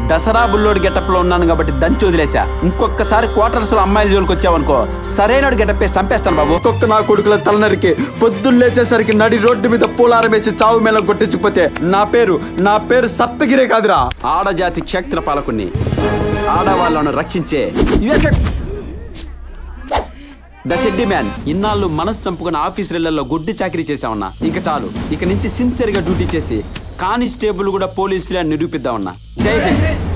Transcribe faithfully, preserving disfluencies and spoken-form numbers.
Dasara బుల్లోడి getup లో ఉన్నాను కాబట్టి దంచి వదిలేసా. ఇంకొకసారి క్వార్టర్స్ లో అమ్మాయిల జోలికి వచ్చావనుకో సరైన గెటప్ వేసి చంపేస్తాను బాబు. ఒక్కొక్క నా కొడుకుల తలనరికి పొద్దున్న లేచేసరికి నడి రోడ్డు మీద పూలారం వేసి చావు మేళ కొట్టించిపోతే నా పేరు నా పేరు సప్తగిరే కాదురా. ఆడజాతి క్షేత్ర పాలకుని, ఆడవాళ్లను రక్షించే ద చెడ్డి మ్యాన్. ఇన్నాళ్ళు మనసు చంపుకున్న ఆఫీసులలో గుడ్డి చాకరీ చేసామన్నా. ఇక చాలు, ఇక నుంచి సిన్సియర్ గా డ్యూటీ చేసి కానిస్టేబుల్ కూడా పోలీసులే నిరూపిద్దామన్నా. జై హింద్.